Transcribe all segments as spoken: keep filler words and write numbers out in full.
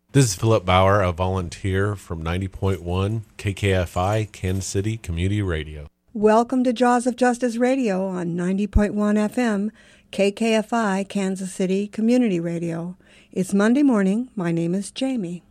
This is Philip Bauer, a volunteer from ninety point one K K F I, Kansas City Community Radio. Welcome to Jaws of Justice Radio on ninety point one F M, K K F I, Kansas City Community Radio. It's Monday morning. My name is Jamie.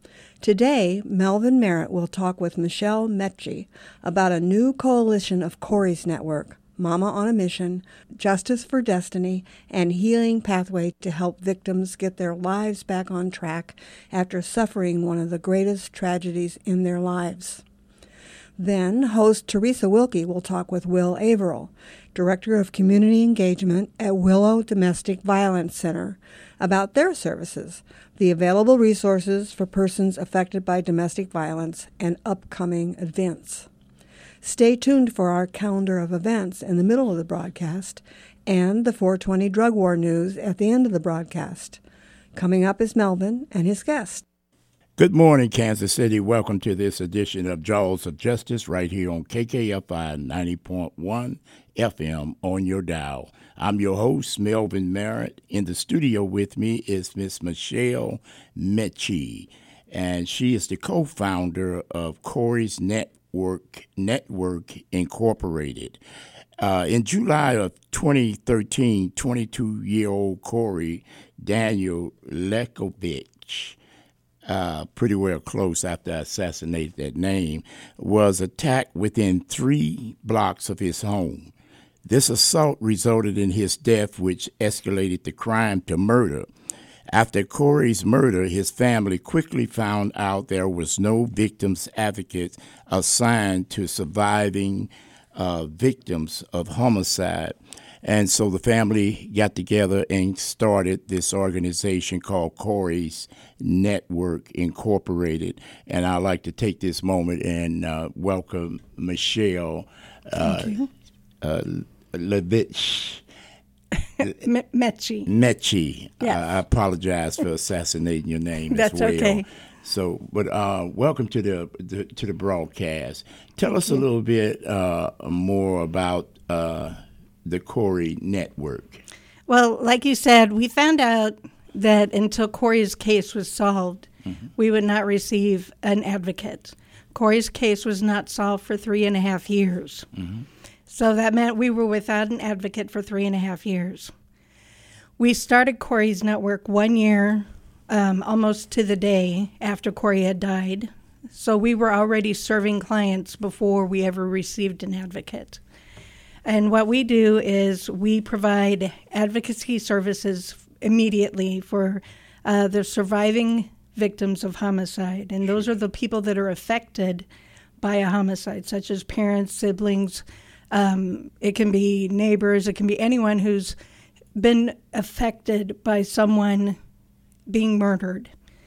Today, Melvin Merritt will talk with Michelle Metche about a new coalition of Corey's Network, Mama on a Mission, Justice for Destiny, and Healing Pathway to help victims get their lives back on track after suffering one of the greatest tragedies in their lives. Then, host Teresa Wilkie will talk with Will Averill, Director of Community Engagement at Willow Domestic Violence Center, about their services, the available resources for persons affected by domestic violence, and upcoming events. Stay tuned for our calendar of events in the middle of the broadcast and the four twenty Drug War News at the end of the broadcast. Coming up is Melvin and his guest. Good morning, Kansas City. Welcome to this edition of Jaws of Justice right here on K K F I ninety point one F M on your dial. I'm your host, Melvin Merritt. In the studio with me is Miss Michelle Metche, and she is the co-founder of Corey's Network, Network Incorporated. Uh, in July of twenty thirteen, twenty-two-year-old Corey Daniel Lekovich, Uh, pretty well close after I assassinated that name, was attacked within three blocks of his home. This assault resulted in his death, which escalated the crime to murder. After Corey's murder, his family quickly found out there was no victims advocate assigned to surviving uh, victims of homicide. And so the family got together and started this organization called Corey's Network Incorporated. And I'd like to take this moment and uh, welcome Michelle uh, uh, Levitch. M- Metche. Metche. Yes. Uh, I apologize for assassinating your name That's as well. okay. So, but uh, welcome to the, the to the broadcast. Tell Thank us you. a little bit uh, more about uh, the Corey Network. Well, like you said, we found out that until Corey's case was solved, mm-hmm. we would not receive an advocate. Corey's case was not solved for three and a half years. Mm-hmm. So that meant we were without an advocate for three and a half years. We started Corey's Network one year, um, almost to the day after Corey had died. So we were already serving clients before we ever received an advocate. And what we do is we provide advocacy services immediately for uh, the surviving victims of homicide. And those are the people that are affected by a homicide, such as parents, siblings. Um, it can be neighbors. It can be anyone who's been affected by someone being murdered.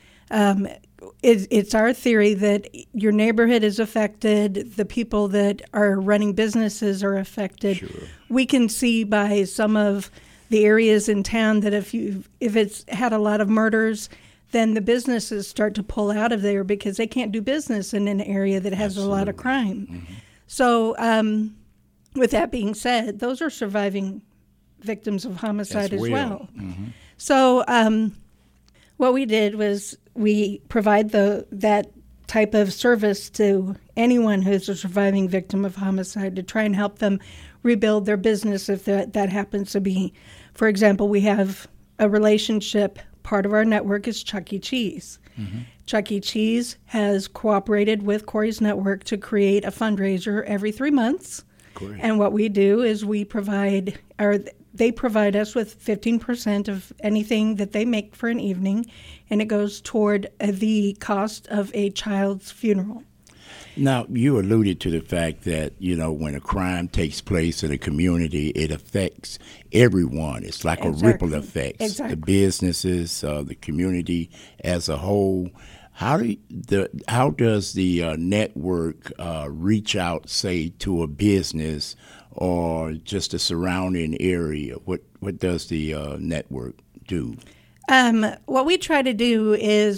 Um, it, it's our theory that your neighborhood is affected, the people that are running businesses are affected. Sure. We can see by some of the areas in town that if you if it's had a lot of murders, then the businesses start to pull out of there because they can't do business in an area that has Absolutely. a lot of crime. Mm-hmm. So um, with that being said, those are surviving victims of homicide as, as well. well. Mm-hmm. So um, what we did was we provide the that type of service to anyone who's a surviving victim of homicide to try and help them rebuild their business if that, that happens to be. For example, we have a relationship. Part of our network is Chuck E. Cheese. Mm-hmm. Chuck E. Cheese has cooperated with Corey's Network to create a fundraiser every three months. Great. And what we do is we provide, or they provide us with fifteen percent of anything that they make for an evening, and it goes toward uh, the cost of a child's funeral. Now, you alluded to the fact that, you know, when a crime takes place in a community, it affects everyone. It's like Exactly. a ripple effect. Exactly. The businesses, uh, the community as a whole. How do the how does the uh, network uh, reach out, say, to a business or just a surrounding area? What what does the uh, network do? Um, what we try to do is,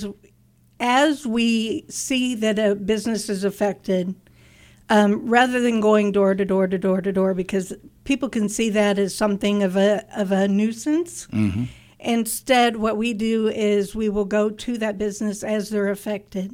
as we see that a business is affected, um, rather than going door to door to door to door, because people can see that as something of a of a nuisance. Mm-hmm. Instead, what we do is we will go to that business as they're affected.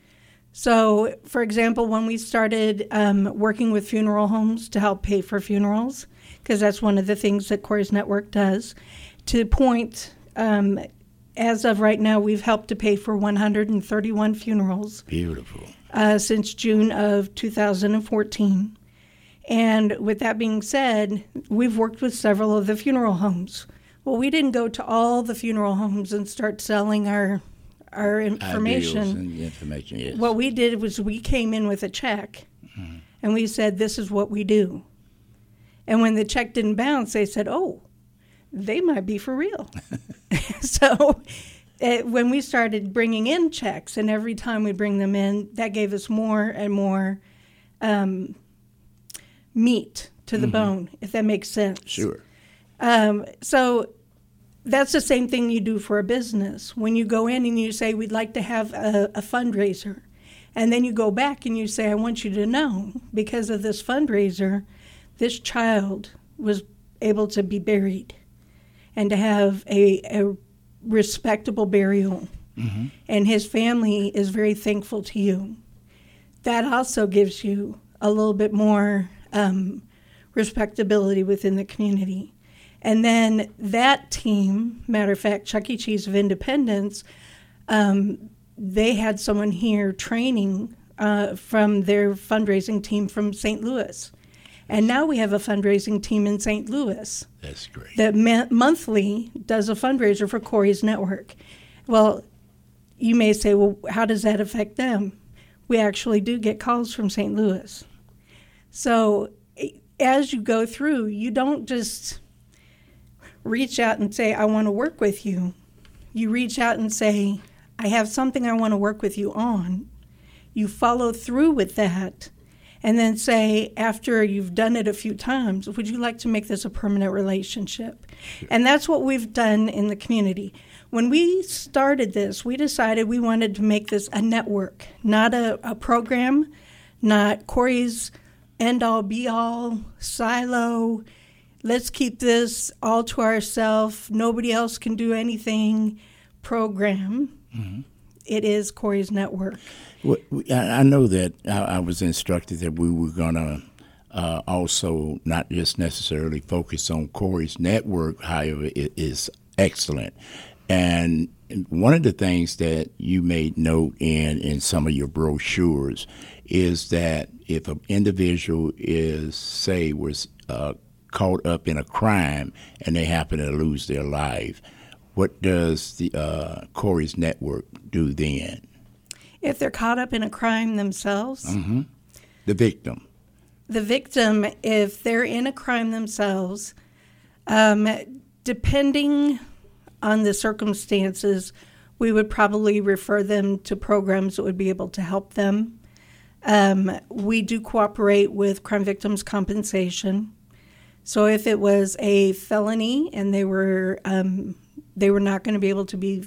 So, for example, when we started um, working with funeral homes to help pay for funerals, because that's one of the things that Corey's Network does, to point, um, as of right now, we've helped to pay for one hundred thirty-one funerals. Beautiful. Uh, since June of two thousand fourteen. And with that being said, we've worked with several of the funeral homes. Well, we didn't go to all the funeral homes and start selling our our information. Ideals and information, yes. What we did was we came in with a check, mm-hmm. and we said, this is what we do. And when the check didn't bounce, they said, oh, they might be for real. So it, when we started bringing in checks, and every time we bring them in, that gave us more and more um, meat to the mm-hmm. bone, if that makes sense. Sure. Um, so that's the same thing you do for a business. When you go in and you say, we'd like to have a, a fundraiser, and then you go back and you say, I want you to know, because of this fundraiser, this child was able to be buried and to have a, a respectable burial. Mm-hmm. And his family is very thankful to you. That also gives you a little bit more um, respectability within the community. And then that team, matter of fact, Chuck E. Cheese of Independence, um, they had someone here training uh, from their fundraising team from Saint Louis. And now we have a fundraising team in Saint Louis. That's great. That ma- monthly does a fundraiser for Corey's Network. Well, you may say, well, how does that affect them? We actually do get calls from Saint Louis. So as you go through, you don't just reach out and say, I want to work with you. You reach out and say, I have something I want to work with you on. You follow through with that, and then say, after you've done it a few times, would you like to make this a permanent relationship? Sure. And that's what we've done in the community. When we started this, we decided we wanted to make this a network, not a, a program, not Corey's end-all, be-all, silo. Let's keep this all to ourselves. Nobody else can do anything program. Mm-hmm. It is Corey's Network. Well, I know that I was instructed that we were going to uh, also not just necessarily focus on Corey's Network, however, it is excellent. And one of the things that you made note in in some of your brochures is that if an individual is, say, was uh, caught up in a crime and they happen to lose their life, what does the uh, Corey's Network do then? If they're caught up in a crime themselves? Mm-hmm. The victim. The victim, if they're in a crime themselves, um, depending on the circumstances, we would probably refer them to programs that would be able to help them. Um, we do cooperate with Crime Victims Compensation. So if it was a felony and they were um, they were not going to be able to be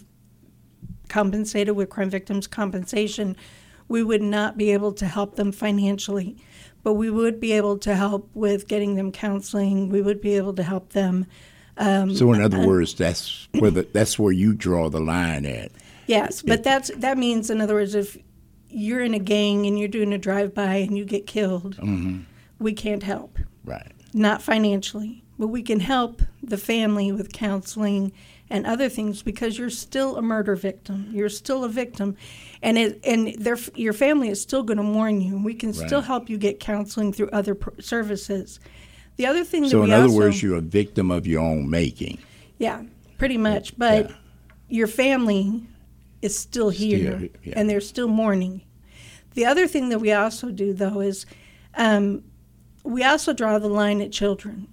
compensated with Crime Victims Compensation, we would not be able to help them financially. But we would be able to help with getting them counseling. We would be able to help them. Um, so in other uh, words, that's where the, that's where you draw the line at. Yes, but that's that means, in other words, if you're in a gang and you're doing a drive-by and you get killed, mm-hmm. we can't help. Right. Not financially, but we can help the family with counseling and other things, because you're still a murder victim. You're still a victim, and it, and their, your family is still going to mourn you. We can right. still help you get counseling through other pr- services. The other thing that so, we in other also, words, you're a victim of your own making. Yeah, pretty much. But yeah. your family is still here, still, yeah. and they're still mourning. The other thing that we also do, though, is um, we also draw the line at children.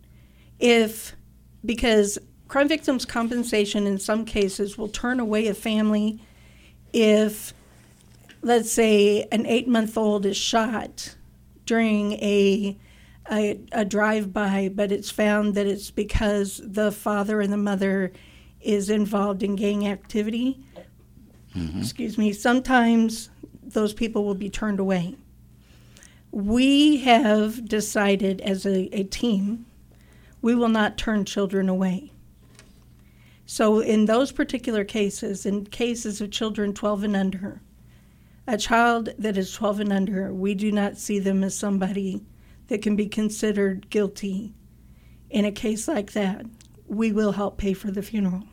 If, because Crime Victims Compensation in some cases will turn away a family if, let's say, an eight-month-old is shot during a, a, a drive-by, but it's found that it's because the father and the mother is involved in gang activity. Mm-hmm. Excuse me. Sometimes those people will be turned away. We have decided as a, a team, we will not turn children away. So in those particular cases, in cases of children twelve and under, a child that is twelve and under, we do not see them as somebody that can be considered guilty. In a case like that, we will help pay for the funeral.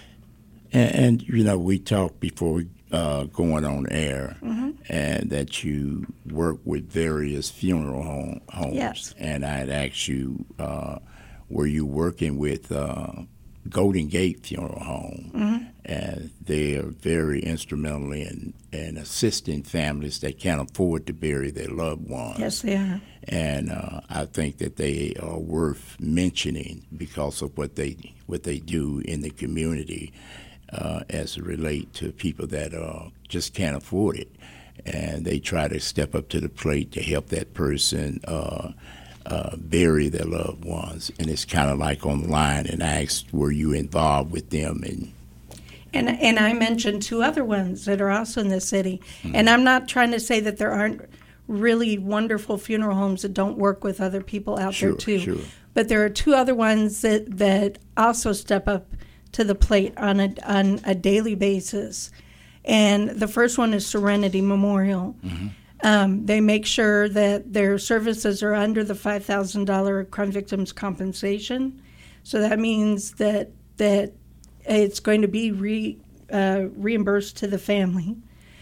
And, and you know, we talked before uh, going on air, mm-hmm. and that you work with various funeral home, homes. Yes. And I had asked you, uh, were you working with uh, Golden Gate Funeral Home? Mm-hmm. And they are very instrumental in, in assisting families that can't afford to bury their loved ones. Yes, they are. And uh, I think that they are worth mentioning because of what they what they do in the community. Uh, as it relate to people that uh, just can't afford it. And they try to step up to the plate to help that person uh, uh, bury their loved ones. And it's kind of like on the line and asked, were you involved with them? And and, and I mentioned two other ones that are also in the city. Mm-hmm. And I'm not trying to say that there aren't really wonderful funeral homes that don't work with other people out sure, there too. Sure. But there are two other ones that, that also step up to the plate on a on a daily basis, and the first one is Serenity Memorial. Mm-hmm. Um, they make sure that their services are under the five thousand dollar crime victims compensation, so that means that that it's going to be re, uh, reimbursed to the family.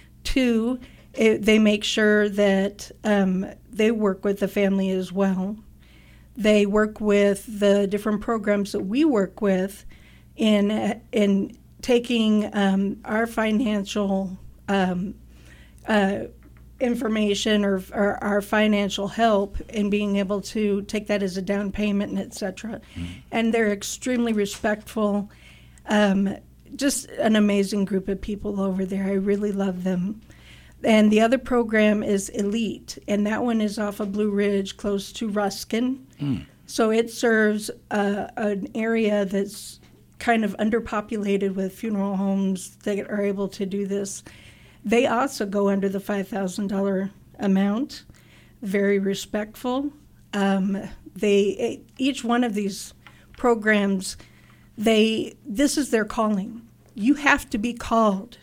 Two, it, they make sure that um, they work with the family as well. They work with the different programs that we work with in in taking um, our financial um, uh, information or, or our financial help and being able to take that as a down payment and et cetera. Mm-hmm. And they're extremely respectful. Um, just an amazing group of people over there. I really love them. And the other program is Elite, and that one is off of Blue Ridge, close to Ruskin. Mm. So it serves uh, an area that's kind of underpopulated with funeral homes that are able to do this. They also go under the five thousand dollar amount, very respectful. Um, they each one of these programs, they this is their calling. You have to be called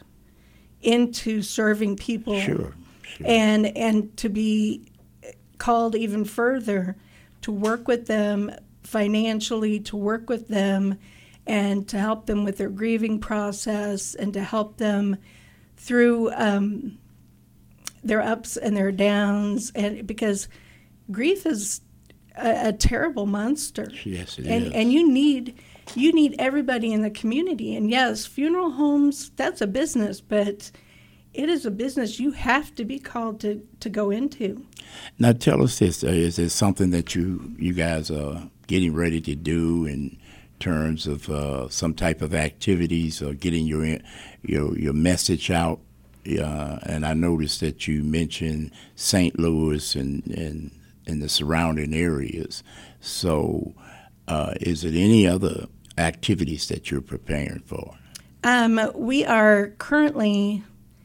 into serving people, sure, sure. and and to be called even further to work with them financially, to work with them and to help them with their grieving process and to help them through um, their ups and their downs. And because grief is a, a terrible monster. Yes, it and, is. And you need you need everybody in the community. And yes, funeral homes, that's a business, but it is a business you have to be called to, to go into. Now tell us this, uh, is there something that you, you guys are getting ready to do in terms of uh, some type of activities or getting your your your message out? Uh, and I noticed that you mentioned Saint Louis and, and, and the surrounding areas. So uh, is it any other activities that you're preparing for? Um, we are currently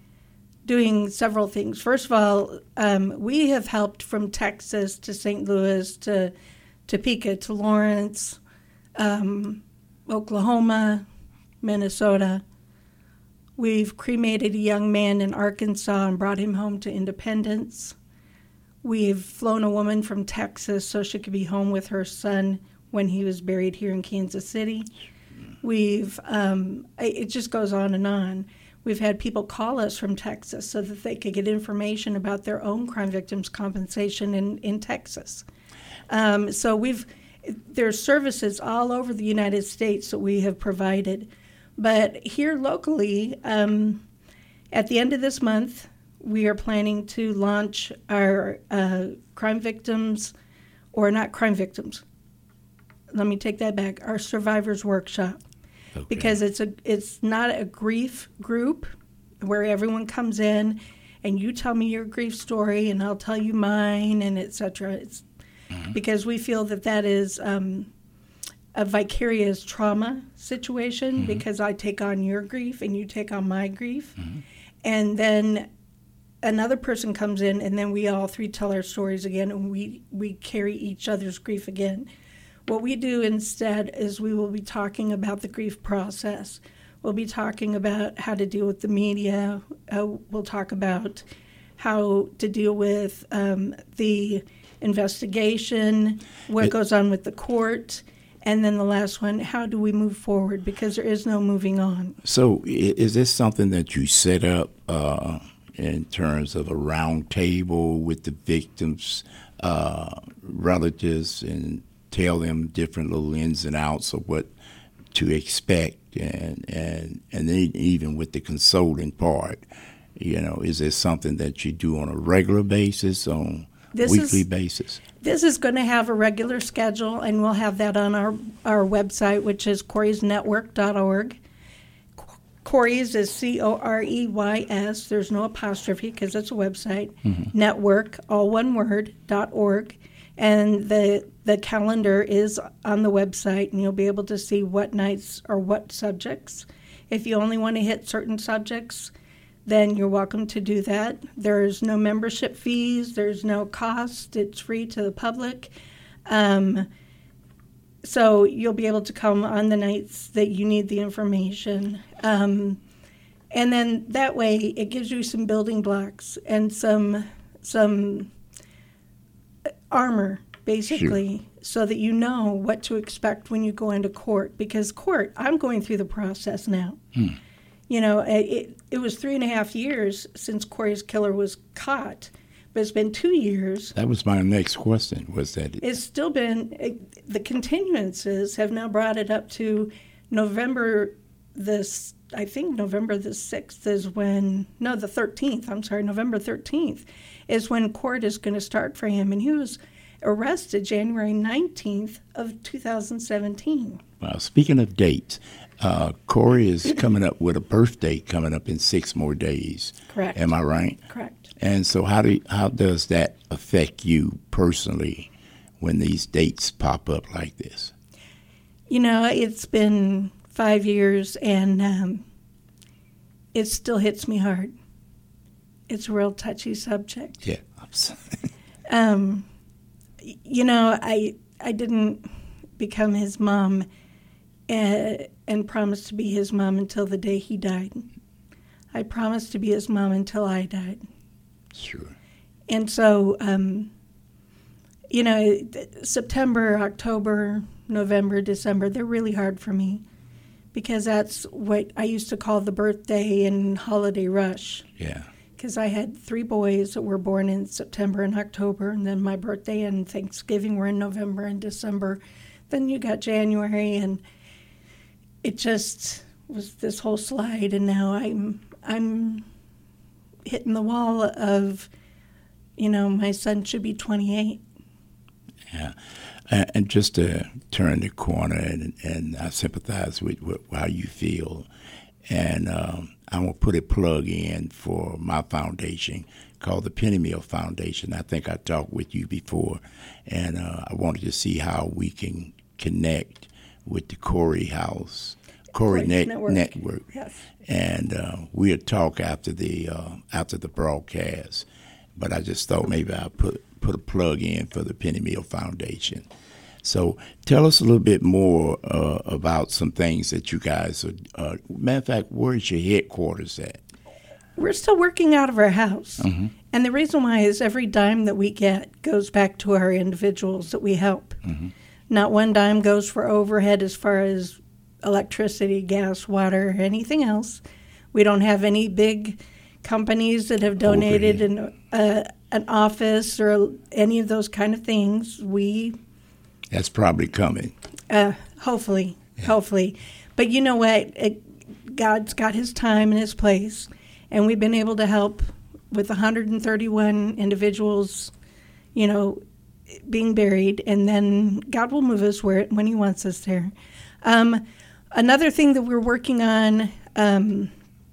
doing several things. First of all, um, we have helped from Texas to Saint Louis to Topeka to Lawrence, Um, Oklahoma, Minnesota. We've cremated a young man in Arkansas and brought him home to Independence. We've flown a woman from Texas so she could be home with her son when he was buried here in Kansas City. We've, um, it just goes on and on. We've had people call us from Texas so that they could get information about their own crime victims' compensation in, in Texas. Um, so we've There's services all over the United States that we have provided. But here locally, um, at the end of this month, we are planning to launch our uh, crime victims, or not crime victims, let me take that back, our survivors workshop. Okay. Because it's a it's not a grief group where everyone comes in and you tell me your grief story and I'll tell you mine and et cetera. It's because we feel that that is um, a vicarious trauma situation, mm-hmm. because I take on your grief and you take on my grief. Mm-hmm. And then another person comes in and then we all three tell our stories again and we, we carry each other's grief again. What we do instead is we will be talking about the grief process. We'll be talking about how to deal with the media. Uh, we'll talk about how to deal with um, the investigation, what It, goes on with the court, and then the last one, how do we move forward? Because there is no moving on. So i- is this something that you set up uh, in terms of a round table with the victims' uh, relatives and tell them different little ins and outs of what to expect, and and and then even with the consoling part, you know, is this something that you do on a regular basis, on This weekly is- basis? This is going to have a regular schedule, and we'll have that on our, our website, which is corys network dot org. Corys is C O R E Y S. There's no apostrophe because it's a website. Mm-hmm. Network, all one word, dot org. And the the calendar is on the website, and you'll be able to see what nights or what subjects. If you only want to hit certain subjects, then you're welcome to do that. There's no membership fees. There's no cost. It's free to the public. Um, so you'll be able to come on the nights that you need the information. Um, and then that way it gives you some building blocks and some some armor, basically, sure. so that you know what to expect when you go into court. Because court, I'm going through the process now. Hmm. You know, it, it was three and a half years since Corey's killer was caught, but it's been two years. That was my next question, was that... It, it's still been, it, the continuances have now brought it up to November the, I think November the sixth is when, no, the thirteenth, I'm sorry, November thirteenth is when court is going to start for him. And he was arrested January nineteenth of two thousand seventeen. Well, speaking of dates, uh, Corey is coming up with a birthday coming up in six more days. Correct. Am I right? Correct. And so how do how does that affect you personally when these dates pop up like this? You know, it's been five years, and um, it still hits me hard. It's a real touchy subject. Yeah. um, you know, I I didn't become his mom and, and promised to be his mom until the day he died. I promised to be his mom until I died. Sure. And so, um, you know, September, October, November, December, they're really hard for me because that's what I used to call the birthday and holiday rush. Yeah. Because I had three boys that were born in September and October, and then my birthday and Thanksgiving were in November and December. Then you got January, and it just was this whole slide, and now I'm I'm hitting the wall of, you know, my son should be twenty-eight. Yeah. And just to turn the corner, and, and I sympathize with, with how you feel. And um, I want to put a plug in for my foundation called the Penny Mill Foundation. I think I talked with you before, and uh, I wanted to see how we can connect with the Corey House, Corey Net- Network. Network. Yes. And uh, we'll talk after the uh, after the broadcast. But I just thought maybe I'd put put a plug in for the Penny Mill Foundation. So tell us a little bit more uh, about some things that you guys are. Uh, matter of fact, where's your headquarters at? We're still working out of our house. Mm-hmm. And the reason why is every dime that we get goes back to our individuals that we help. Mm-hmm. Not one dime goes for overhead as far as electricity, gas, water, anything else. We don't have any big companies that have donated an, uh, an office or any of those kind of things. We... That's probably coming. Uh, hopefully, yeah. hopefully. But you know what? It, God's got his time and his place, and we've been able to help with one hundred thirty-one individuals, you know, being buried, and then God will move us where when he wants us there. Um, another thing that we're working on, um,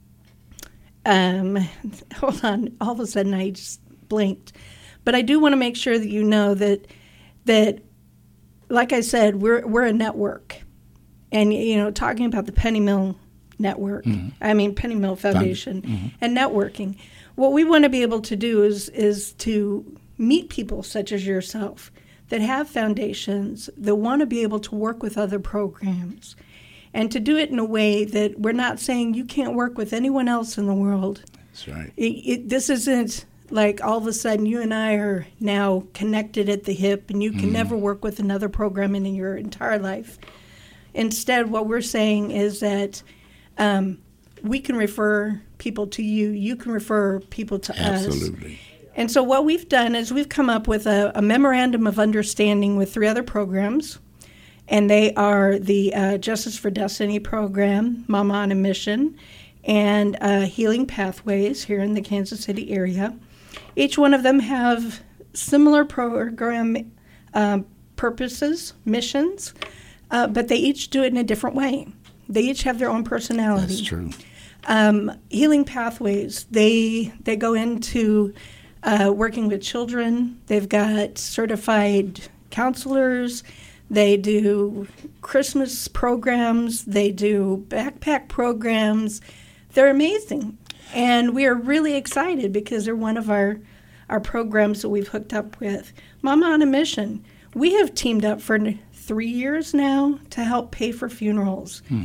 um, hold on, all of a sudden I just blinked. But I do want to make sure that you know that that like I said, we're we're a network, and you know, talking about the Penny Mill Network, mm-hmm. I mean Penny Mill Foundation, mm-hmm. and networking. What we want to be able to do is is to meet people such as yourself that have foundations that want to be able to work with other programs and to do it in a way that we're not saying you can't work with anyone else in the world. That's right. It, it, this isn't like all of a sudden you and I are now connected at the hip and you can mm. never work with another program in your entire life. Instead, what we're saying is that um, we can refer people to you, you can refer people to Absolutely. us. Absolutely. And so what we've done is we've come up with a, a memorandum of understanding with three other programs, and they are the uh, Justice for Destiny program, Mama on a Mission, and uh, Healing Pathways here in the Kansas City area. Each one of them have similar program uh, purposes, missions, uh, but they each do it in a different way. They each have their own personality. That's true. Um, Healing Pathways, they they go into uh, working with children. They've got certified counselors. They do Christmas programs. They do backpack programs. They're amazing. And we are really excited because they're one of our, our programs that we've hooked up with. Mama on a Mission, we have teamed up for three years now to help pay for funerals. Hmm.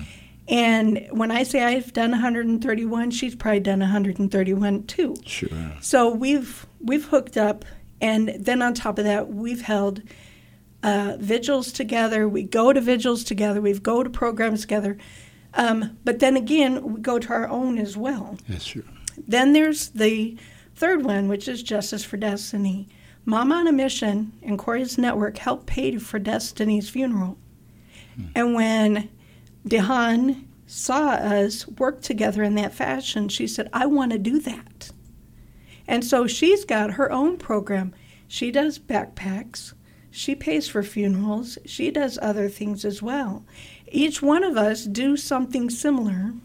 And when I say I've done one hundred thirty-one, she's probably done one hundred thirty-one too. Sure. So we've we've hooked up, and then on top of that, we've held uh, vigils together. We go to vigils together. We go to programs together. Um, but then again, we go to our own as well. That's true. Then there's the third one, which is Justice for Destiny. Mama on a Mission and Corey's Network helped pay for Destiny's funeral. Hmm. And when Dehan saw us work together in that fashion, she said, I want to do that. And so she's got her own program. She does backpacks. She pays for funerals. She does other things as well. Each one of us do something similar,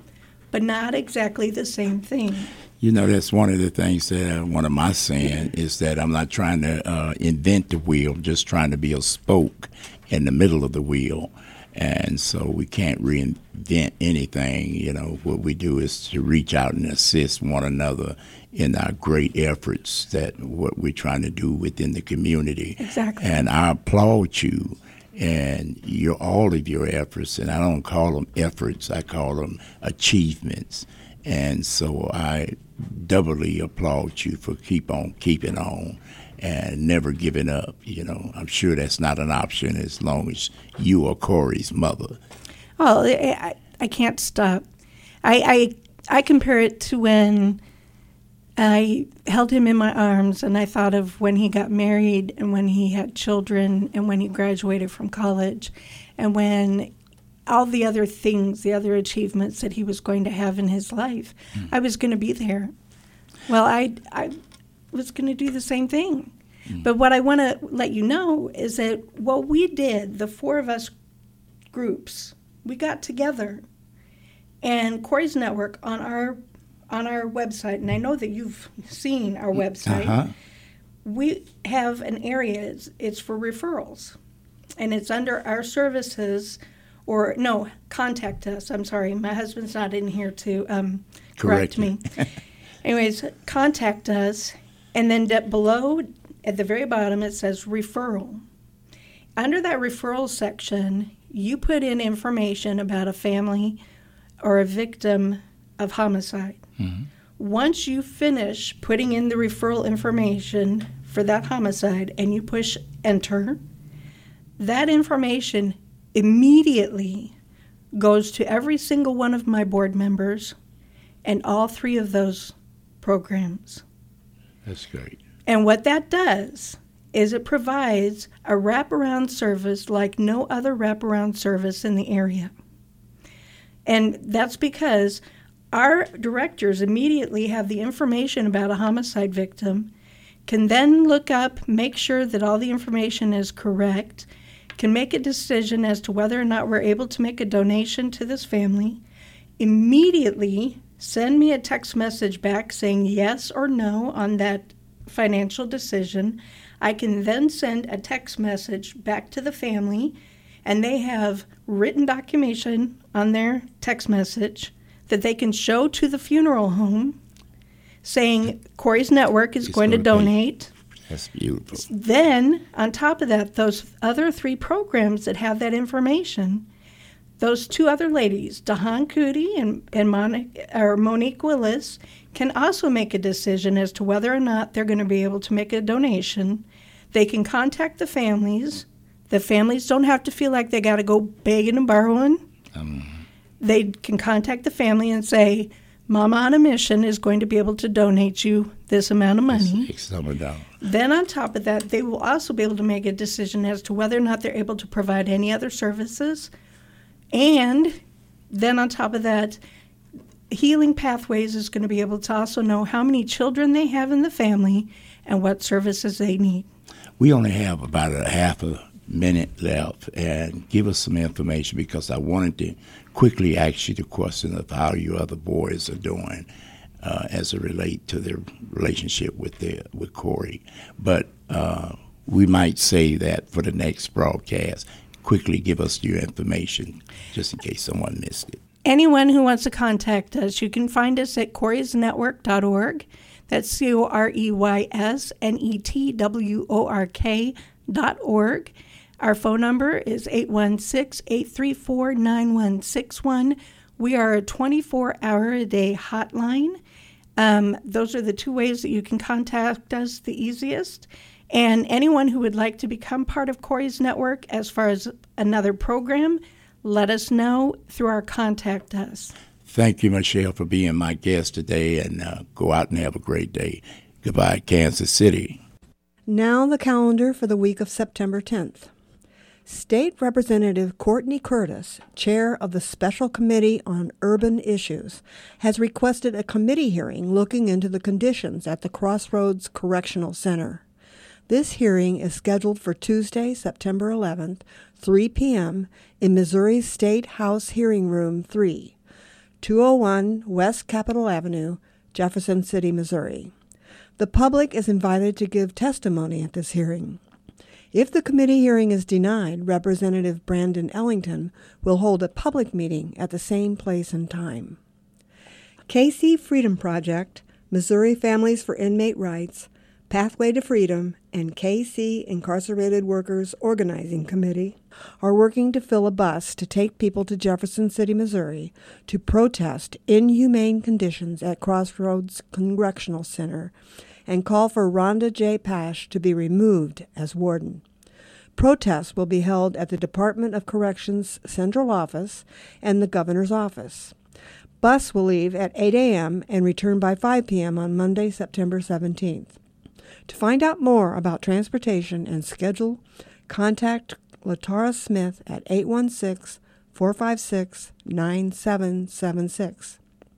but not exactly the same thing. You know, that's one of the things that one of my saying is that I'm not trying to uh, invent the wheel, just trying to be a spoke in the middle of the wheel. And so we can't reinvent anything. You know, what we do is to reach out and assist one another in our great efforts that what we're trying to do within the community. Exactly. And I applaud you and your all of your efforts. And I don't call them efforts, I call them achievements. And so I doubly applaud you for keep on keeping on and never giving up. You know, I'm sure that's not an option as long as you are Corey's mother. Well, I, I can't stop. I, I I compare it to when I held him in my arms and I thought of when he got married and when he had children and when he graduated from college and when all the other things, the other achievements that he was going to have in his life, mm. I was going to be there. Well, I, I was going to do the same thing. Mm. But what I want to let you know is that what we did, the four of us groups, we got together, and Corey's Network on our on our website, and I know that you've seen our website, uh-huh. we have an area, it's, it's for referrals, and it's under our services, or no, contact us. I'm sorry, my husband's not in here to um, correct, correct me. Anyways, contact us, and then d- below, at the very bottom, it says referral. Under that referral section, you put in information about a family or a victim of homicide. Mm-hmm. Once you finish putting in the referral information for that homicide and you push enter, that information immediately goes to every single one of my board members and all three of those programs. That's great. And what that does is it provides a wraparound service like no other wraparound service in the area. And that's because our directors immediately have the information about a homicide victim, can then look up, make sure that all the information is correct, can make a decision as to whether or not we're able to make a donation to this family, immediately send me a text message back saying yes or no on that financial decision. I can then send a text message back to the family, and they have written documentation on their text message that they can show to the funeral home saying Corey's Network is He's going to donate. That's beautiful. Then, on top of that, those other three programs that have that information, those two other ladies, Dahan Cootie and, and Monique, or Monique Willis, can also make a decision as to whether or not they're going to be able to make a donation. They can contact the families. The families don't have to feel like they got to go begging and borrowing. Um. They can contact the family and say, Mama on a Mission is going to be able to donate you this amount of money. Then on top of that, they will also be able to make a decision as to whether or not they're able to provide any other services. And then on top of that, Healing Pathways is going to be able to also know how many children they have in the family and what services they need. We only have about a half a minute left, and give us some information, because I wanted to quickly ask you the question of how your other boys are doing uh, as it relate to their relationship with their, with Corey. But uh, we might say that for the next broadcast. Quickly give us your information, just in case someone missed it. Anyone who wants to contact us, you can find us at corys network dot org. That's C O R E Y S N E T W O R K dot org. Our phone number is eight one six, eight three four, nine one six one. We are a twenty-four hour a day hotline. Um, those are the two ways that you can contact us the easiest. And anyone who would like to become part of Corey's network as far as another program, let us know through our Contact Us. Thank you, Michelle, for being my guest today, and uh, go out and have a great day. Goodbye, Kansas City. Now the calendar for the week of September tenth. State Representative Courtney Curtis, chair of the Special Committee on Urban Issues, has requested a committee hearing looking into the conditions at the Crossroads Correctional Center. This hearing is scheduled for Tuesday, September eleventh, three p.m. in Missouri State House Hearing Room three, two oh one West Capitol Avenue, Jefferson City, Missouri. The public is invited to give testimony at this hearing. If the committee hearing is denied, Representative Brandon Ellington will hold a public meeting at the same place and time. K C Freedom Project, Missouri Families for Inmate Rights, Pathway to Freedom, and K C Incarcerated Workers Organizing Committee are working to fill a bus to take people to Jefferson City, Missouri, to protest inhumane conditions at Crossroads Correctional Center and call for Rhonda J. Pash to be removed as warden. Protests will be held at the Department of Corrections Central Office and the Governor's Office. Bus will leave at eight a.m. and return by five p.m. on Monday, September seventeenth. To find out more about transportation and schedule, contact Latara Smith at eight one six, four five six, nine seven seven six.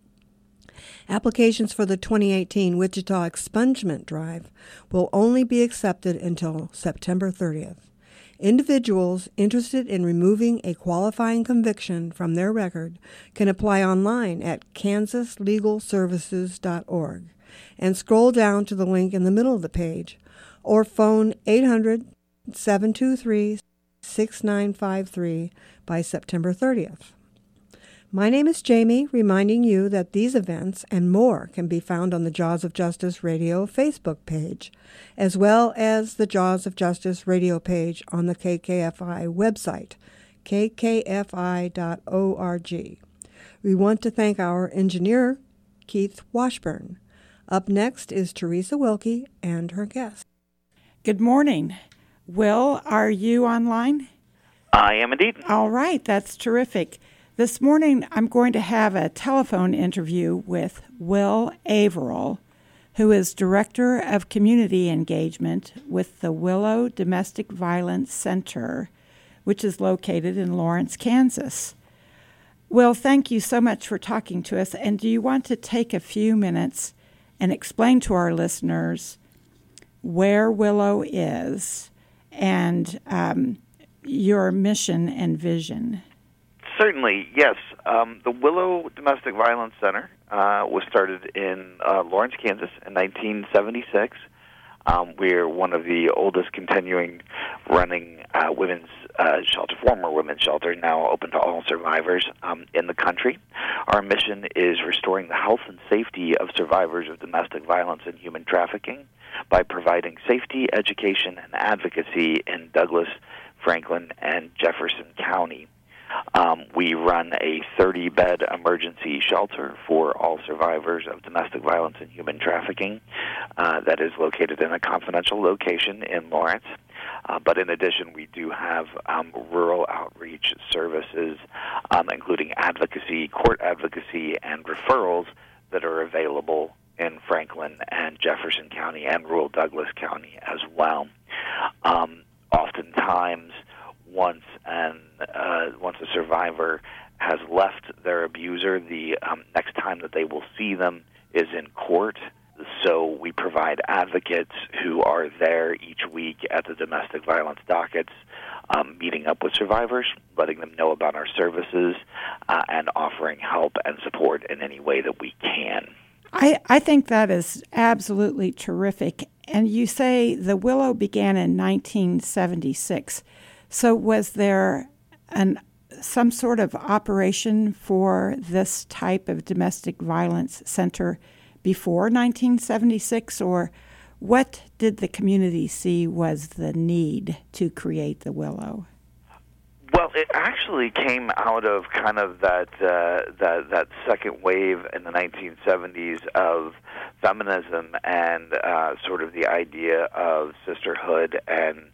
Applications for the twenty eighteen Wichita Expungement Drive will only be accepted until September thirtieth. Individuals interested in removing a qualifying conviction from their record can apply online at kansas legal services dot org and scroll down to the link in the middle of the page, or phone eight hundred, seven two three, six nine five three by September thirtieth. My name is Jamie, reminding you that these events and more can be found on the Jaws of Justice Radio Facebook page, as well as the Jaws of Justice Radio page on the K K F I website, k k f i dot org. We want to thank our engineer, Keith Washburn. Up next is Teresa Wilkie and her guest. Good morning. Will, are you online? I am indeed. All right, that's terrific. This morning, I'm going to have a telephone interview with Will Averill, who is Director of Community Engagement with the Willow Domestic Violence Center, which is located in Lawrence, Kansas. Will, thank you so much for talking to us. And do you want to take a few minutes and explain to our listeners where Willow is and um, your mission and vision? Certainly, yes. Um, the Willow Domestic Violence Center uh, was started in uh, Lawrence, Kansas in nineteen seventy-six. Um, we're one of the oldest continuing running uh, women's uh, shelter, former women's shelter, now open to all survivors um, in the country. Our mission is restoring the health and safety of survivors of domestic violence and human trafficking by providing safety, education, and advocacy in Douglas, Franklin, and Jefferson County. Um, we run a thirty-bed emergency shelter for all survivors of domestic violence and human trafficking uh, that is located in a confidential location in Lawrence. Uh, but in addition, we do have um, rural outreach services, um, including advocacy, court advocacy, and referrals that are available in Franklin and Jefferson County and rural Douglas County as well. Um, oftentimes, once and uh, once a survivor has left their abuser, the um, next time that they will see them is in court. So we provide advocates who are there each week at the domestic violence dockets, um, meeting up with survivors, letting them know about our services, uh, and offering help and support in any way that we can. I, I think that is absolutely terrific. And you say the Willow began in nineteen seventy-six. So was there an some sort of operation for this type of domestic violence center before nineteen seventy-six, or what did the community see was the need to create the Willow? Well, it actually came out of kind of that uh, that that second wave in the nineteen seventies of feminism and uh, sort of the idea of sisterhood, and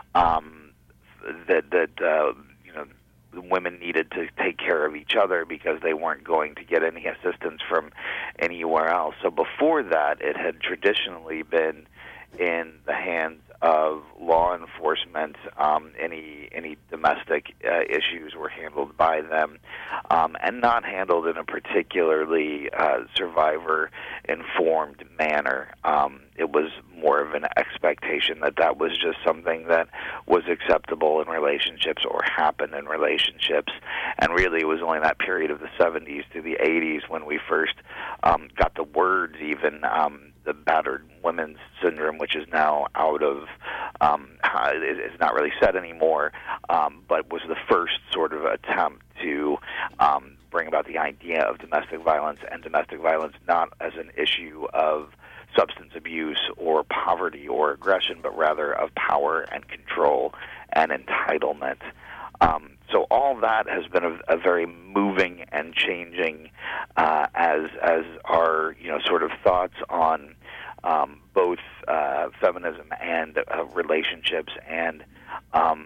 um, that that uh, you know women needed to take care of each other because they weren't going to get any assistance from anywhere else. So before that, it had traditionally been in the hands of law enforcement. Um, any any domestic uh, issues were handled by them, um, and not handled in a particularly uh, survivor-informed manner. Um, it was more of an expectation that that was just something that was acceptable in relationships or happened in relationships. And really, it was only that period of the seventies to the eighties when we first um, got the words even, um, the battered women's syndrome, which is now out of, um, it's not really said anymore, um, but was the first sort of attempt to um, bring about the idea of domestic violence, and domestic violence not as an issue of substance abuse or poverty or aggression, but rather of power and control and entitlement. Um, so all that has been a, a very moving and changing uh, as as our you know sort of thoughts on um, both uh, feminism and uh, relationships and um,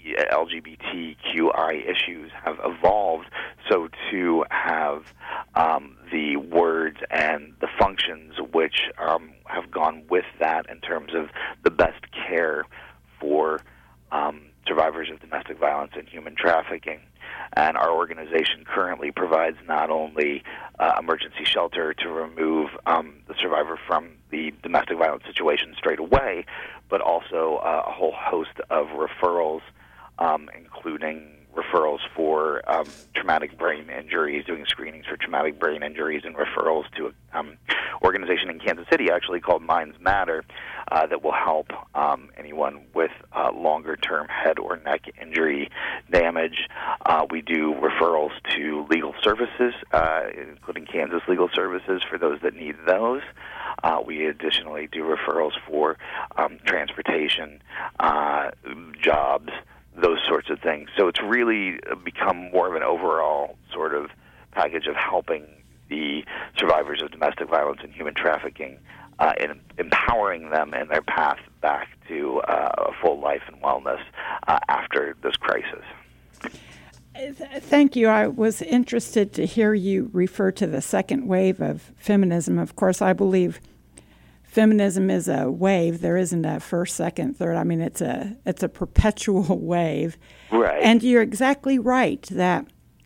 L G B T Q I issues have evolved. So to have um, the words and the functions which um, have gone with that in terms of the best care for um, survivors of domestic violence and human trafficking. And our organization currently provides not only uh, emergency shelter to remove um, the survivor from the domestic violence situation straight away, but also uh, a whole host of referrals, um, including referrals for um, traumatic brain injuries, doing screenings for traumatic brain injuries, and referrals to an um, organization in Kansas City actually called Minds Matter uh, that will help um, anyone with uh, longer-term head or neck injury damage. Uh, we do referrals to legal services, uh, including Kansas Legal Services for those that need those. Uh, we additionally do referrals for um, transportation, uh, jobs, those sorts of things. So it's really become more of an overall sort of package of helping the survivors of domestic violence and human trafficking uh, and empowering them in their path back to uh, a full life and wellness uh, after this crisis. Thank you. I was interested to hear you refer to the second wave of feminism. Of course, I believe feminism is a wave. There isn't a first, second, third. I mean, it's a it's a perpetual wave. Right. And you're exactly right that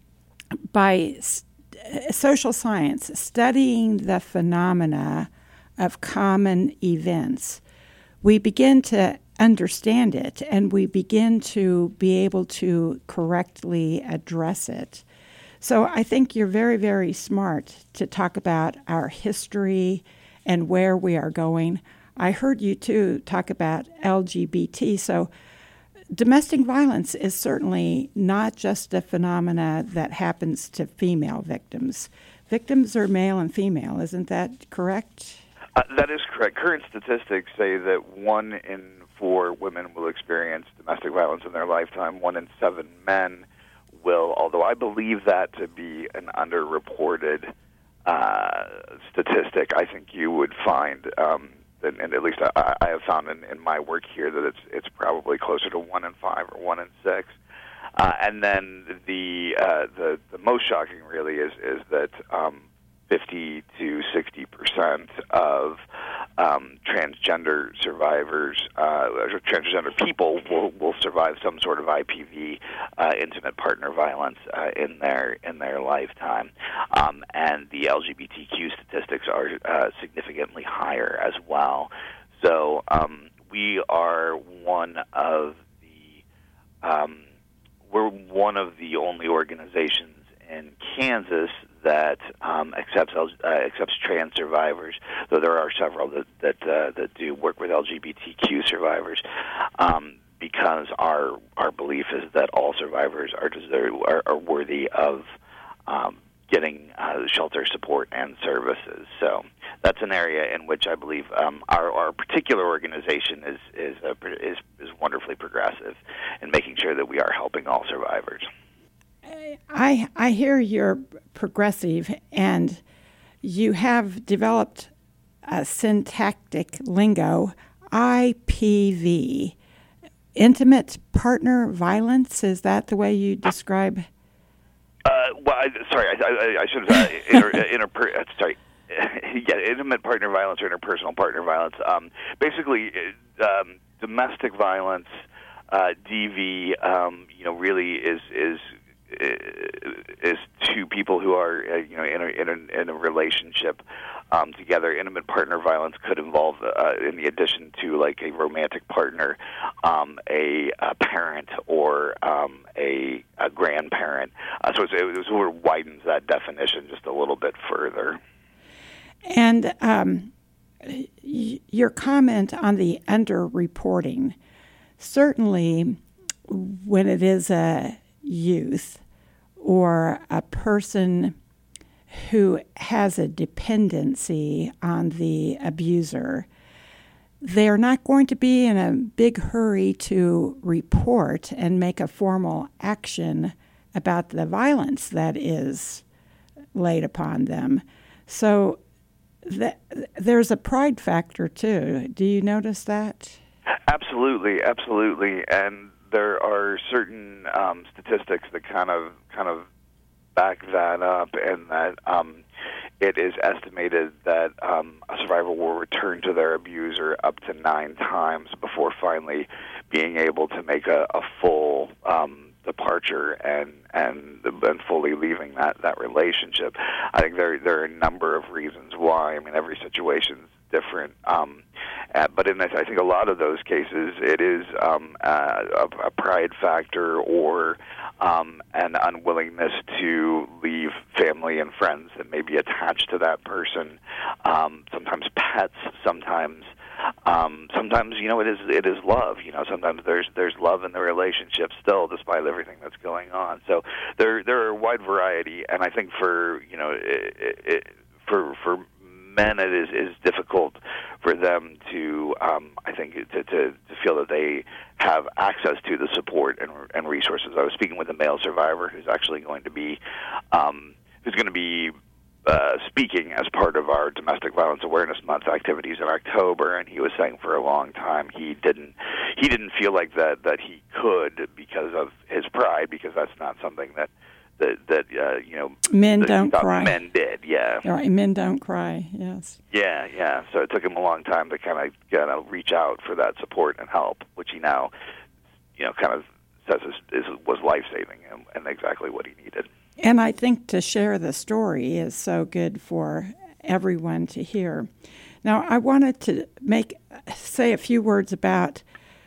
by st- social science, studying the phenomena of common events, we begin to understand it, and we begin to be able to correctly address it. So I think you're very, very smart to talk about our history and where we are going. I heard you, too, talk about L G B T. So domestic violence is certainly not just a phenomena that happens to female victims. Victims are male and female. Isn't that correct? Uh, that is correct. Current statistics say that one in four women will experience domestic violence in their lifetime. One in seven men will, although I believe that to be an underreported uh, statistic. I think you would find, um, that, and at least I, I have found in, in my work here, that it's it's probably closer to one in five or one in six. Uh, and then the, uh, the the most shocking really is is that um, fifty to sixty percent of um, transgender survivors, uh, transgender people, will, will survive some sort of I P V, uh, intimate partner violence, uh, in their in their lifetime, um, and the L G B T Q statistics are uh, significantly higher as well. So um, we are one of the um, we're one of the only organizations in Kansas that um, accepts uh, accepts trans survivors, though there are several that that, uh, that do work with L G B T Q survivors, um, because our our belief is that all survivors are deserve, are, are worthy of um, getting uh, shelter, support, and services. So that's an area in which I believe um, our our particular organization is is, uh, is is wonderfully progressive in making sure that we are helping all survivors. I I hear you're progressive, and you have developed a syntactic lingo, I P V, intimate partner violence. Is that the way you describe? Uh, well, I, sorry, I, I, I should have uh, inter, inter, uh, sorry. yeah, intimate partner violence or interpersonal partner violence. Um, basically, um, domestic violence, uh, D V, um, you know, really is is. is two people who are, uh, you know, in a, in a, in a relationship um, together. Intimate partner violence could involve, uh, in the addition to like a romantic partner, um, a, a parent or um, a, a grandparent. Uh, so it's, it sort of widens that definition just a little bit further. And um, y- your comment on the underreporting, certainly when it is a youth or a person who has a dependency on the abuser, they're not going to be in a big hurry to report and make a formal action about the violence that is laid upon them. So th- there's a pride factor too. Do you notice that? Absolutely, absolutely. And there are certain um, statistics that kind of kind of back that up, and that um, it is estimated that um, a survivor will return to their abuser up to nine times before finally being able to make a, a full um, departure and and and fully leaving that, that relationship. I think there there are a number of reasons why. I mean, every situation's different. Um, uh, but in this, I think a lot of those cases, it is um, uh, a, a pride factor or um, an unwillingness to leave family and friends that may be attached to that person. Um, sometimes pets. Sometimes, um, sometimes you know, it is it is love. You know, sometimes there's there's love in the relationship still, despite everything that's going on. So there there are a wide variety, and I think for you know it, it, for for men, it is, is difficult for them to, um, I think, to, to, to feel that they have access to the support and, and resources. I was speaking with a male survivor who's actually going to be, um, who's going to be uh, speaking as part of our Domestic Violence Awareness Month activities in October, and he was saying for a long time he didn't, he didn't feel like that that he could because of his pride, because that's not something that. That, that uh, you know, men don't cry. Men did, yeah. Right, men don't cry. Yes. Yeah, yeah. So it took him a long time to kind of kind of reach out for that support and help, which he now, you know, kind of says is, is was life saving and, and exactly what he needed. And I think to share the story is so good for everyone to hear. Now, I wanted to make say a few words about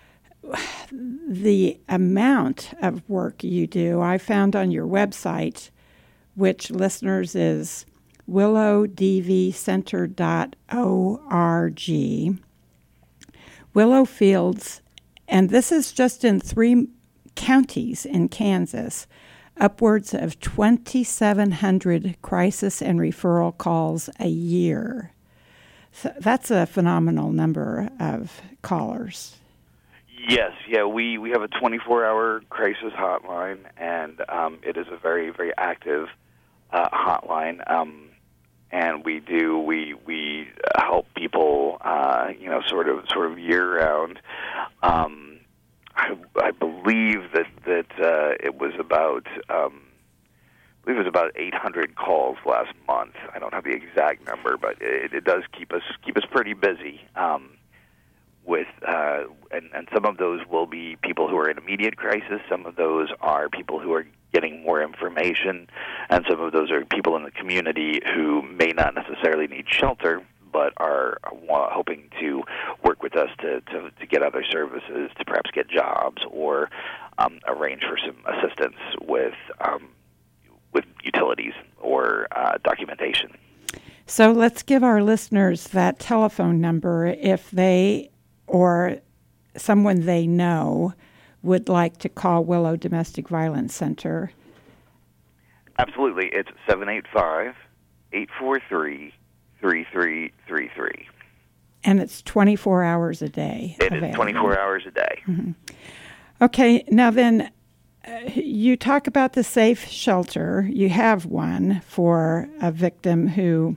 the amount of work you do. I found on your website, which listeners is willow d v center dot org, Willow Fields, and this is just in three counties in Kansas, upwards of twenty-seven hundred crisis and referral calls a year. So that's a phenomenal number of callers. Yes, yeah, we, we have a twenty-four hour crisis hotline, and um, it is a very, very active uh, hotline. Um, and we do we we help people, uh, you know, sort of sort of year round. Um, I, I believe that that uh, it was about um, I believe it was about eight hundred calls last month. I don't have the exact number, but it, it does keep us keep us pretty busy. Um, With uh, and, and some of those will be people who are in immediate crisis. Some of those are people who are getting more information, and some of those are people in the community who may not necessarily need shelter, but are uh, hoping to work with us to, to, to get other services, to perhaps get jobs or um, arrange for some assistance with um, with utilities or uh, documentation. So let's give our listeners that telephone number if they or someone they know would like to call Willow Domestic Violence Center. Absolutely. It's seven eight five, eight four three, three three three three. And it's twenty-four hours a day. It available. is twenty-four hours a day. Mm-hmm. Okay, now then, uh, you talk about the safe shelter. You have one for a victim who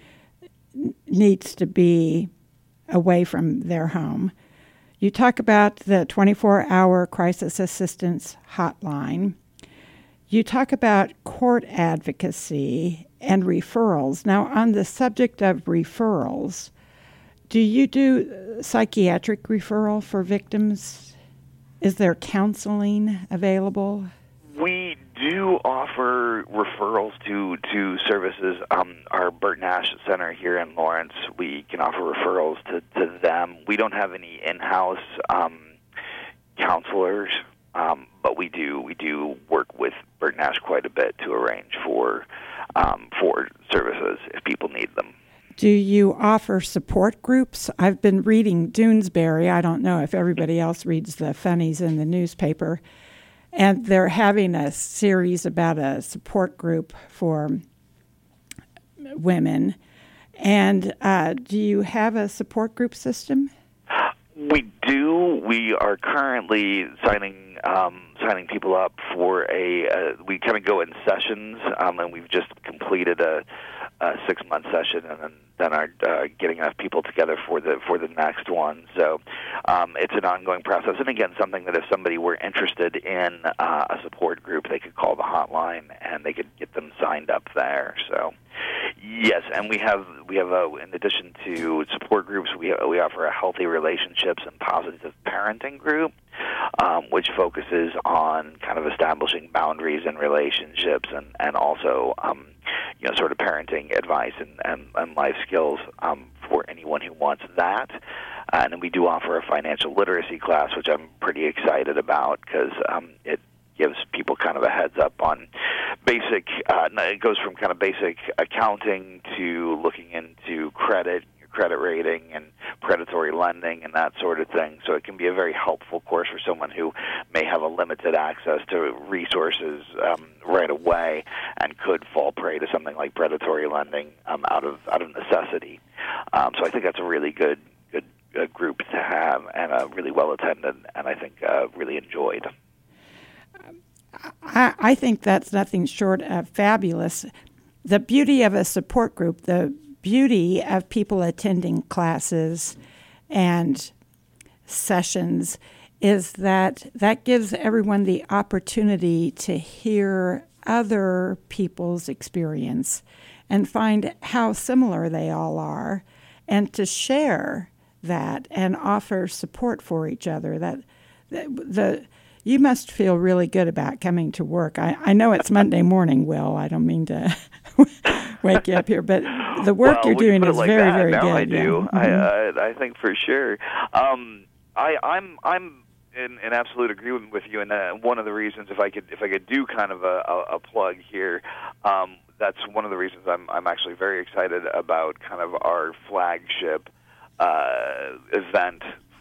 n- needs to be away from their home. You talk about the twenty-four hour crisis assistance hotline. You talk about court advocacy and referrals. Now, on the subject of referrals, do you do psychiatric referral for victims? Is there counseling available? We do offer referrals to, to services. Um, our Bert Nash Center here in Lawrence, we can offer referrals to, to them. We don't have any in-house um, counselors, um, but we do we do work with Bert Nash quite a bit to arrange for um, for services if people need them. Do you offer support groups? I've been reading Doonesbury. I don't know if everybody else reads the funnies in the newspaper. And they're having a series about a support group for women. And uh, do you have a support group system? We do. We are currently signing um, signing people up for a. Uh, we kind of go in sessions, um, and we've just completed a, a six month session, and then, then are uh, getting enough people together for the for the next one. So um, it's an ongoing process, and again, something that if somebody were interested in uh, a support group, they could call the hotline and they could get them signed up there. So. Yes, and we have we have a, in addition to support groups, we we offer a healthy relationships and positive parenting group, um, which focuses on kind of establishing boundaries in relationships and and also um, you know sort of parenting advice and and, and life skills um, for anyone who wants that. Uh, and then we do offer a financial literacy class, which I'm pretty excited about because um, it. gives people kind of a heads up on basic, uh, it goes from kind of basic accounting to looking into credit, credit rating, and predatory lending and that sort of thing. So it can be a very helpful course for someone who may have a limited access to resources um, right away and could fall prey to something like predatory lending um, out of out of necessity. Um, so I think that's a really good good uh, group to have and uh, really well attended, and I think uh, really enjoyed. I, I think that's nothing short of fabulous. The beauty of a support group, the beauty of people attending classes and sessions is that that gives everyone the opportunity to hear other people's experience and find how similar they all are and to share that and offer support for each other. That the, the You must feel really good about coming to work. I, I know it's Monday morning, Will. I don't mean to wake you up here, but the work well, you're doing you is like very, that. very now good. I do. Yeah. Mm-hmm. I, I I think for sure. Um, I, I'm I'm in, in absolute agreement with you, and uh, one of the reasons, if I could if I could do kind of a, a, a plug here, um, that's one of the reasons I'm I'm actually very excited about kind of our flagship uh, event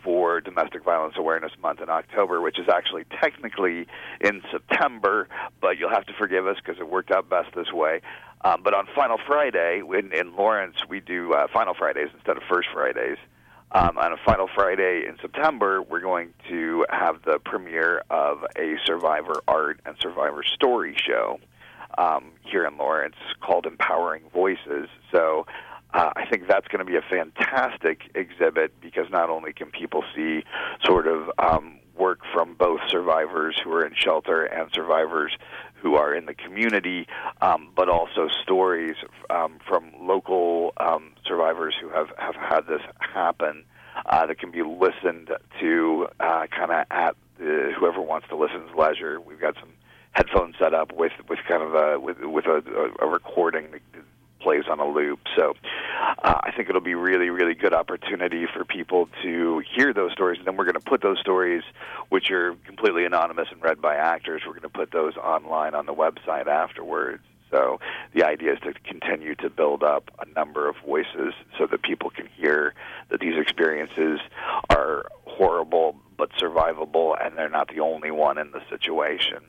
for Domestic Violence Awareness Month in October, which is actually technically in September, but you'll have to forgive us because it worked out best this way. Um, but on Final Friday, in, in Lawrence, we do uh, Final Fridays instead of First Fridays. Um, on a Final Friday in September, we're going to have the premiere of a survivor art and survivor story show um, here in Lawrence called Empowering Voices. So uh, I think that's going to be a fantastic exhibit because not only can people see sort of um, work from both survivors who are in shelter and survivors who are in the community, um, but also stories um, from local um, survivors who have, have had this happen uh, that can be listened to uh, kind of at the, whoever wants to listen's leisure. We've got some headphones set up with, with kind of a with, with a, a recording that plays on a loop. So uh, I think it'll be really, really good opportunity for people to hear those stories. And then we're going to put those stories, which are completely anonymous and read by actors, we're going to put those online on the website afterwards. So the idea is to continue to build up a number of voices so that people can hear that these experiences are horrible but survivable, and they're not the only one in the situation.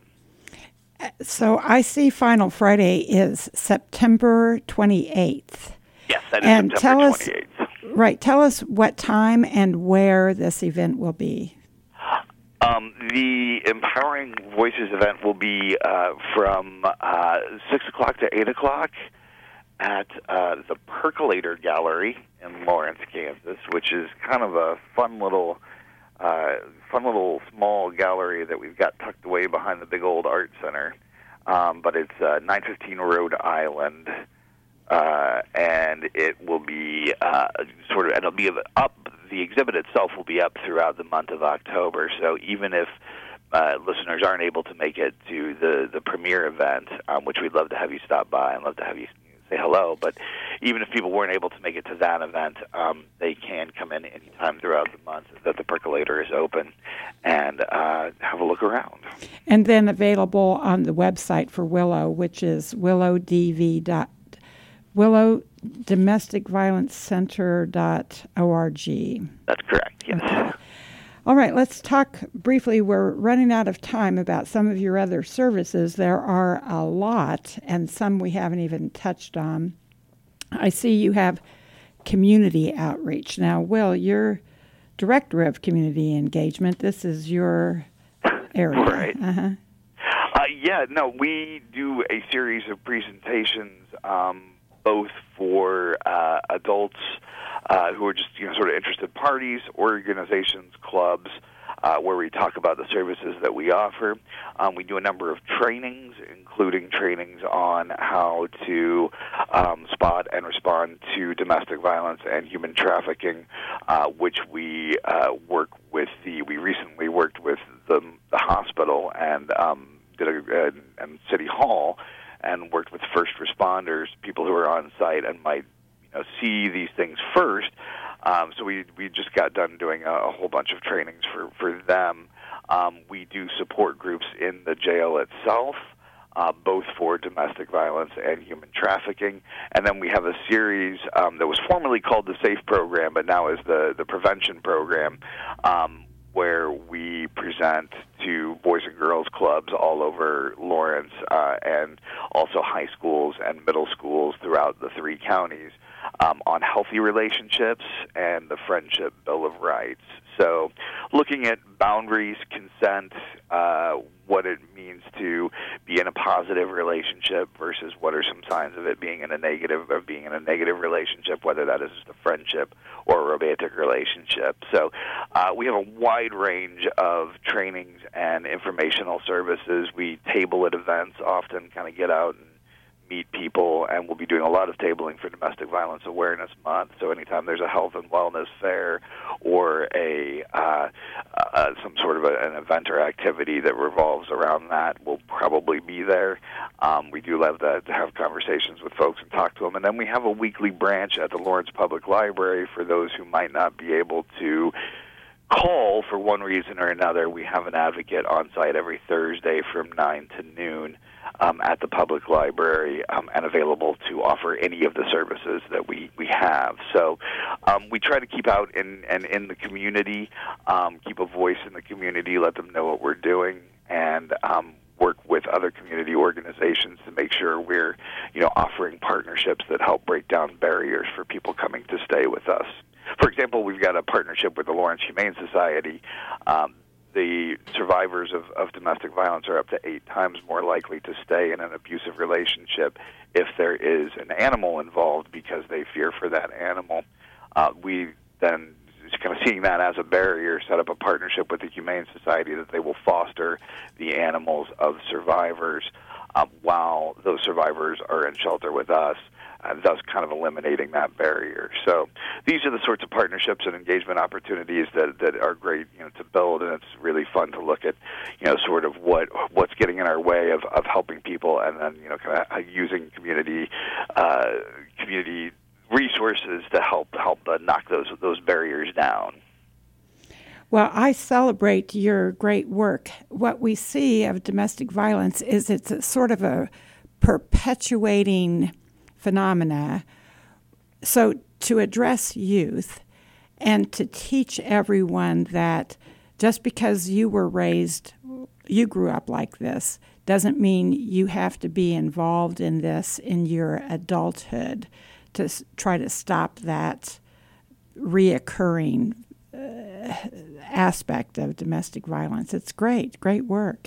So I see Final Friday is September twenty-eighth. Yes, that is and September tell us, twenty-eighth. Right. Tell us what time and where this event will be. Um, the Empowering Voices event will be uh, from uh, six o'clock to eight o'clock at uh, the Percolator Gallery in Lawrence, Kansas, which is kind of a fun little Uh, fun little small gallery that we've got tucked away behind the big old art center. Um, but it's uh, nine fifteen Rhode Island, uh, and it will be uh, sort of, and it'll be up, the exhibit itself will be up throughout the month of October. So even if uh, listeners aren't able to make it to the, the premiere event, um, which we'd love to have you stop by and love to have you say hello, but even if people weren't able to make it to that event, um, they can come in anytime throughout the month that the Percolator is open and uh, have a look around. And then available on the website for Willow, which is willow d v dot willow domestic violence center dot org. That's correct, yes. Okay. All right, let's talk briefly. We're running out of time about some of your other services. There are a lot, and some we haven't even touched on. I see you have community outreach. Now, Will, you're director of community engagement. This is your area. Right. Uh-huh. Uh, yeah, no, we do a series of presentations, um, both for uh, adults uh, who are just, you know, sort of interested parties, organizations, clubs, uh, where we talk about the services that we offer. Um, we do a number of trainings, including trainings on how to um, spot and respond to domestic violence and human trafficking, uh, which we uh, work with the, we recently worked with the, the hospital and um, did a, uh, and City Hall, and worked with first responders, people who are on site and might, you know, see these things first. Um, so we we just got done doing a, a whole bunch of trainings for, for them. Um, we do support groups in the jail itself, uh, both for domestic violence and human trafficking. And then we have a series um, that was formerly called the SAFE program, but now is the, the prevention program, um, where we present to boys and girls clubs all over Lawrence uh, and also high schools and middle schools throughout the three counties um, on healthy relationships and the Friendship Bill of Rights. So looking at boundaries, consent, uh, what it means to be in a positive relationship versus what are some signs of it being in a negative, of being in a negative relationship, whether that is just a friendship or a romantic relationship. So uh, we have a wide range of trainings and informational services. We table at events often, kind of get out and meet people, and we'll be doing a lot of tabling for Domestic Violence Awareness Month. So anytime there's a health and wellness fair or a uh, uh, some sort of a, an event or activity that revolves around that, we'll probably be there. Um, we do love that, to have conversations with folks and talk to them. And then we have a weekly branch at the Lawrence Public Library for those who might not be able to call for one reason or another, we have an advocate on site every Thursday from nine to noon um, at the public library um, and available to offer any of the services that we, we have. So um, we try to keep out in, and in the community, um, keep a voice in the community, let them know what we're doing, and um, work with other community organizations to make sure we're, you know, offering partnerships that help break down barriers for people coming to stay with us. For example, we've got a partnership with the Lawrence Humane Society. Um, the survivors of, of domestic violence are up to eight times more likely to stay in an abusive relationship if there is an animal involved because they fear for that animal. Uh, we then, kind of seeing that as a barrier, set up a partnership with the Humane Society that they will foster the animals of survivors uh, while those survivors are in shelter with us, uh, thus kind of eliminating that barrier. So these are the sorts of partnerships and engagement opportunities that, that are great, you know, to build, and it's really fun to look at, you know, sort of what what's getting in our way of, of helping people, and then, you know, kind of using community uh, community resources to help help uh, knock those those barriers down. Well, I celebrate your great work. What we see of domestic violence is it's a sort of a perpetuating phenomena. So to address youth and to teach everyone that just because you were raised, you grew up like this, doesn't mean you have to be involved in this in your adulthood to s- try to stop that reoccurring uh, aspect of domestic violence. It's great, great work.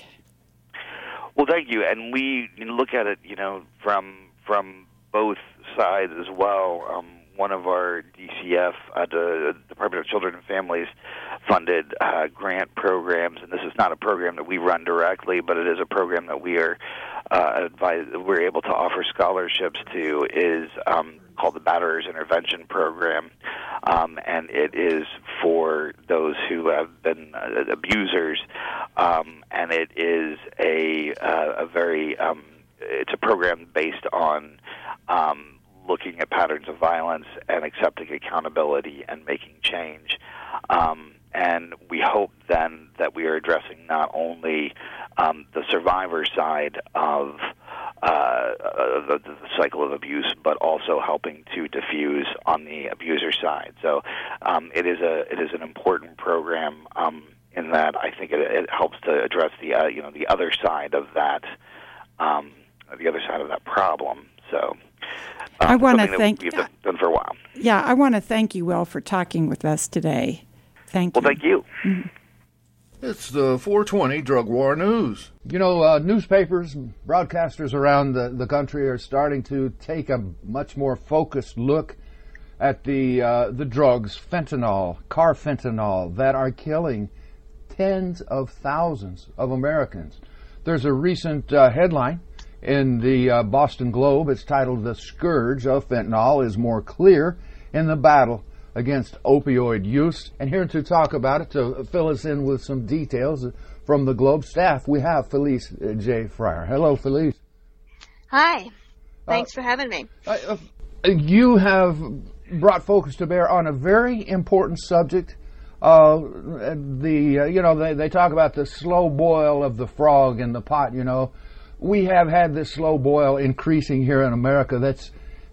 Well, thank you. And we look at it, you know, from from both sides as well. Um, one of our D C F, uh, the Department of Children and Families, funded uh, grant programs, and this is not a program that we run directly, but it is a program that we are uh, advised, we're able to offer scholarships to, is um, called the Batterers Intervention Program, um, and it is for those who have been uh, abusers, um, and it is a uh, a very um, it's a program based on um, looking at patterns of violence and accepting accountability and making change. Um, and we hope then that we are addressing not only um, the survivor side of uh, the, the cycle of abuse, but also helping to diffuse on the abuser side. So um, it is a it is an important program um, in that I think it, it helps to address the uh, you know the other side of that um, the other side of that problem. So. Um, I want to thank we've done for a while. Yeah, I want to thank you, Will, for talking with us today. Thank well, you. Well, thank you. Mm-hmm. It's the four twenty Drug War News. You know, uh, newspapers, broadcasters around the, the country are starting to take a much more focused look at the uh, the drugs, fentanyl, carfentanil, that are killing tens of thousands of Americans. There's a recent uh, headline in the uh, Boston Globe. It's titled, "The Scourge of Fentanyl is More Clear in the Battle Against Opioid Use." And here to talk about it, to fill us in with some details from the Globe staff, we have Felice J. Fryer. Hello, Felice. Hi. Thanks uh, for having me. Uh, you have brought focus to bear on a very important subject. Uh, the uh, you know, they, they talk about the slow boil of the frog in the pot, you know. We have had this slow boil increasing here in America. That's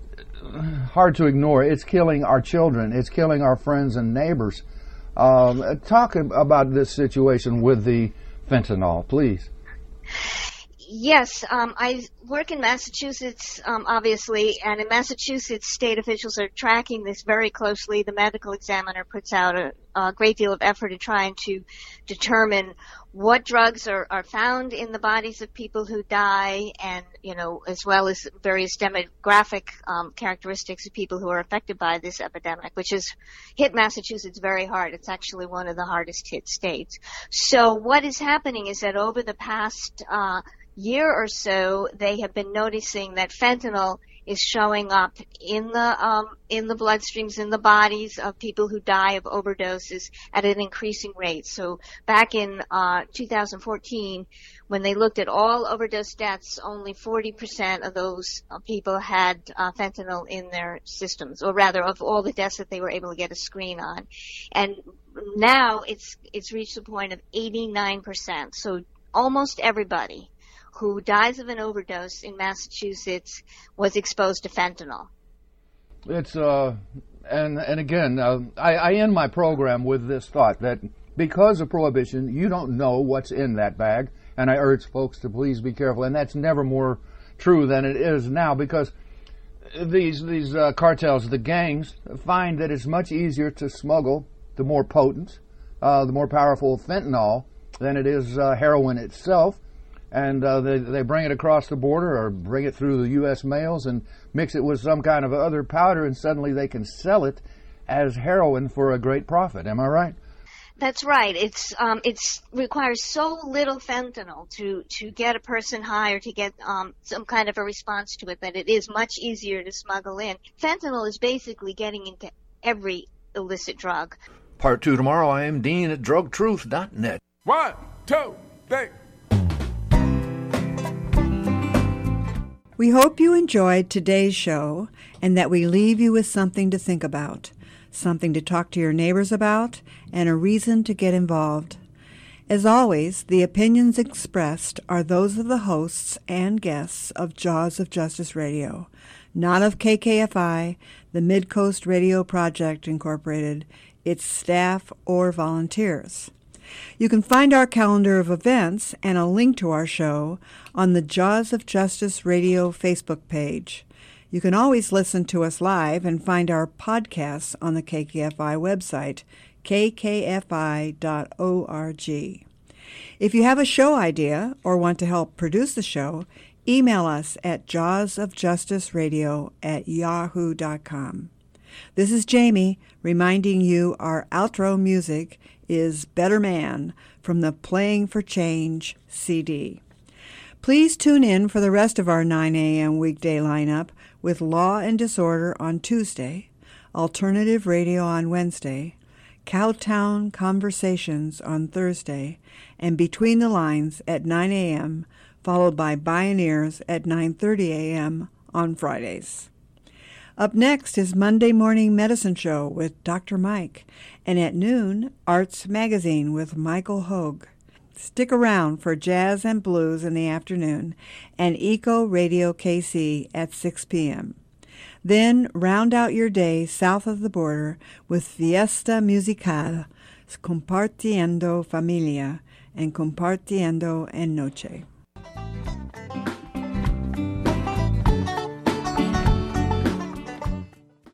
hard to ignore. It's killing our children. It's killing our friends and neighbors. Um, talk about this situation with the fentanyl, please. Yes, um, I work in Massachusetts, um, obviously, and in Massachusetts, state officials are tracking this very closely. The medical examiner puts out a, a great deal of effort in trying to determine what drugs are, are found in the bodies of people who die, and, you know, as well as various demographic um, characteristics of people who are affected by this epidemic, which has hit Massachusetts very hard. It's actually one of the hardest hit states. So what is happening is that over the past uh, year or so, they have been noticing that fentanyl is showing up in the um, in the bloodstreams, in the bodies of people who die of overdoses at an increasing rate. So back in uh, two thousand fourteen, when they looked at all overdose deaths, only forty percent of those uh, people had uh, fentanyl in their systems, or rather of all the deaths that they were able to get a screen on. And now it's it's reached the point of eighty-nine percent. So almost everybody who dies of an overdose in Massachusetts was exposed to fentanyl. It's uh, and and again, uh, I, I end my program with this thought that because of prohibition, you don't know what's in that bag, and I urge folks to please be careful. And that's never more true than it is now, because these these uh, cartels, the gangs, find that it's much easier to smuggle the more potent, uh, the more powerful fentanyl than it is uh, heroin itself. And uh, they, they bring it across the border or bring it through the U S mails and mix it with some kind of other powder, and suddenly they can sell it as heroin for a great profit. Am I right? That's right. It's um, it's requires so little fentanyl to, to get a person high or to get um, some kind of a response to it that it is much easier to smuggle in. Fentanyl is basically getting into every illicit drug. Part two tomorrow. I am Dean at drug truth dot net. One, two, three. We hope you enjoyed today's show and that we leave you with something to think about, something to talk to your neighbors about, and a reason to get involved. As always, the opinions expressed are those of the hosts and guests of Jaws of Justice Radio, not of K K F I, the Mid-Coast Radio Project, Incorporated, its staff, or volunteers. You can find our calendar of events and a link to our show on the Jaws of Justice Radio Facebook page. You can always listen to us live and find our podcasts on the K K F I website, k k f i dot org. If you have a show idea or want to help produce the show, email us at jawsofjusticeradio at yahoo dot com. This is Jamie reminding you our outro music is Better Man from the Playing for Change C D. Please tune in for the rest of our nine a.m. weekday lineup with Law and Disorder on Tuesday, Alternative Radio on Wednesday, Cowtown Conversations on Thursday, and Between the Lines at nine a.m., followed by Bioneers at nine thirty a.m. on Fridays. Up next is Monday Morning Medicine Show with Doctor Mike, and at noon, Arts Magazine with Michael Hogue. Stick around for Jazz and Blues in the afternoon and Eco Radio K C at six p.m. Then round out your day south of the border with Fiesta Musical, Compartiendo Familia, and Compartiendo en Noche.